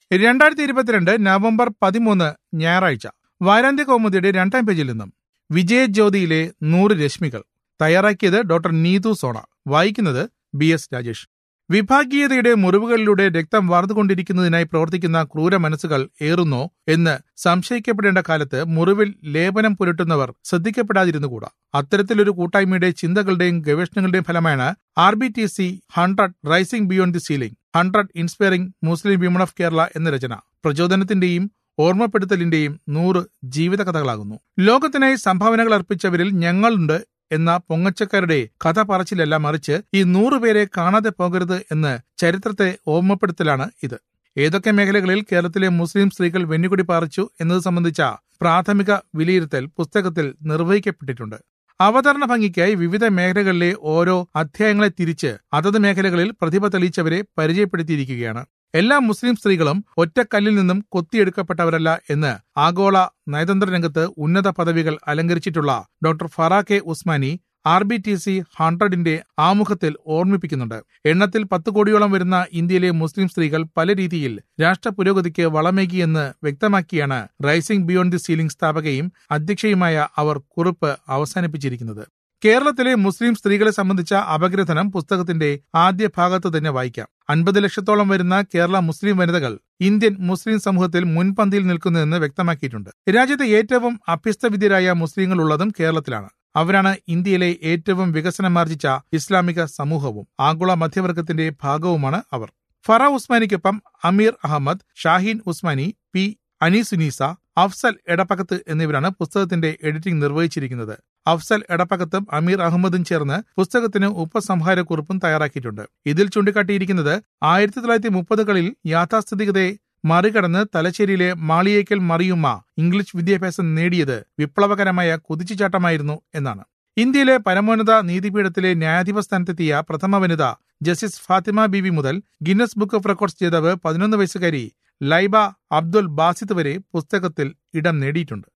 2022 November 13 ഞായറാഴ്ച. വാരാന്ത്യ കൗമുദിയുടെ 2ാം പേജിൽ നിന്നും വിജയജ്യോതിയിലെ 100 രശ്മികൾ. തയ്യാറാക്കിയത് ഡോക്ടർ നീതു സോണ. വായിക്കുന്നത് BS രാജേഷ്. വിഭാഗീയതയുടെ മുറിവുകളിലൂടെ രക്തം വാർന്നുകൊണ്ടിരിക്കുന്നതിനായി പ്രവർത്തിക്കുന്ന ക്രൂര മനസ്സുകൾ ഏറുന്നോ എന്ന് സംശയിക്കപ്പെടേണ്ട കാലത്ത് മുറിവിൽ ലേപനം പുരട്ടുന്നവർ ശ്രദ്ധിക്കപ്പെടാതിരുന്നുകൂടാ. അത്തരത്തിലൊരു കൂട്ടായ്മയുടെ ചിന്തകളുടെയും ഗവേഷണങ്ങളുടെയും ഫലമാണ് RBTC 100 rising beyond the ceiling 100 inspiring Muslim women of Kerala എന്ന രചന. പ്രചോദനത്തിന്റെയും ഓർമ്മപ്പെടുത്തലിന്റെയും 100 ജീവിത കഥകളാകുന്നു. ലോകത്തിനായി സംഭാവനകൾ അർപ്പിച്ചവരിൽ ഞങ്ങളുണ്ട് എന്ന പൊങ്ങച്ചക്കാരുടെ കഥ പറച്ചിലല്ല, മറിച്ച് ഈ 100 പേരെ കാണാതെ പോകരുത് എന്ന് ചരിത്രത്തെ ഓർമ്മപ്പെടുത്തലാണ് ഇത്. ഏതൊക്കെ മേഖലകളിൽ കേരളത്തിലെ മുസ്ലിം സ്ത്രീകൾ വെന്നുകൊടി പാറിച്ചു എന്നത് സംബന്ധിച്ച പ്രാഥമിക വിലയിരുത്തൽ പുസ്തകത്തിൽ നിർവഹിക്കപ്പെട്ടിട്ടുണ്ട്. അവതരണ ഭംഗിക്കായി വിവിധ മേഖലകളിലെ ഓരോ അധ്യായങ്ങളെ തിരിച്ച് അതത് മേഖലകളിൽ പ്രതിഭ തെളിയിച്ചവരെ പരിചയപ്പെടുത്തിയിരിക്കുകയാണ്. എല്ലാ മുസ്ലിം സ്ത്രീകളും ഒറ്റക്കല്ലിൽ നിന്നും കൊത്തിയെടുക്കപ്പെട്ടവരല്ല എന്ന് ആഗോള നയതന്ത്ര രംഗത്ത് ഉന്നത പദവികൾ അലങ്കരിച്ചിട്ടുള്ള doctor Farah K Usmani RBTC 100ന്റെ ആമുഖത്തിൽ ഓർമ്മിപ്പിക്കുന്നുണ്ട്. എണ്ണത്തിൽ 10 കോടിയോളം വരുന്ന ഇന്ത്യയിലെ മുസ്ലിം സ്ത്രീകൾ പല രീതിയിൽ രാഷ്ട്ര പുരോഗതിക്ക് വളമേകിയെന്ന് വ്യക്തമാക്കിയാണ് റൈസിംഗ് ബിയോണ്ട് ദി സീലിംഗ് സ്ഥാപകയും അധ്യക്ഷയുമായ അവർ കുറിപ്പ് അവസാനിപ്പിച്ചിരിക്കുന്നത്. കേരളത്തിലെ മുസ്ലിം സ്ത്രീകളെ സംബന്ധിച്ച അപഗ്രഥനം പുസ്തകത്തിന്റെ ആദ്യ ഭാഗത്ത് തന്നെ വായിക്കാം. 50 ലക്ഷത്തോളം വരുന്ന കേരള മുസ്ലിം വനിതകൾ ഇന്ത്യൻ മുസ്ലിം സമൂഹത്തിൽ മുൻപന്തിയിൽ നിൽക്കുന്നുവെന്ന് വ്യക്തമാക്കിയിട്ടുണ്ട്. രാജ്യത്തെ ഏറ്റവും അഭ്യസ്തവിദ്യരായ മുസ്ലിങ്ങൾ ഉള്ളതും കേരളത്തിലാണ്. അവരാണ് ഇന്ത്യയിലെ ഏറ്റവും വികസനമാർജിച്ച ഇസ്ലാമിക സമൂഹവും ആഗോള മധ്യവർഗത്തിന്റെ ഭാഗവുമാണ് അവർ. ഫറ ഉസ്മാനിക്കൊപ്പം അമീർ അഹമ്മദ്, ഷാഹീൻ ഉസ്മാനി, P. അനീസുനീസ, അഫ്സൽ എടപ്പകത്ത് എന്നിവരാണ് പുസ്തകത്തിന്റെ എഡിറ്റിംഗ് നിർവഹിച്ചിരിക്കുന്നത്. അഫ്സൽ എടപ്പകത്തും അമീർ അഹമ്മദും ചേർന്ന് പുസ്തകത്തിന് ഉപസംഹാരക്കുറിപ്പും തയ്യാറാക്കിയിട്ടുണ്ട്. ഇതിൽ ചൂണ്ടിക്കാട്ടിയിരിക്കുന്നത് 1930കളിൽ യാഥാസ്ഥിതികതയെ മറികടന്ന് തലശ്ശേരിയിലെ മാളിയേക്കൽ മറിയുമ്മ ഇംഗ്ലീഷ് വിദ്യാഭ്യാസം നേടിയത് വിപ്ലവകരമായ കുതിച്ചുചാട്ടമായിരുന്നു എന്നാണ്. ഇന്ത്യയിലെ പരമോന്നത നീതിപീഠത്തിലെ ന്യായാധിപ സ്ഥാനത്തെത്തിയ പ്രഥമ വനിത ജസ്റ്റിസ് ഫാത്തിമ ബീവി മുതൽ ഗിന്നസ് ബുക്ക് ഓഫ് റെക്കോർഡ്സ് ജേതാവ് 11 വയസ്സുകാരി ലൈബ അബ്ദുൽ ബാസിത്ത് വരെ പുസ്തകത്തിൽ ഇടം നേടിയിട്ടുണ്ട്.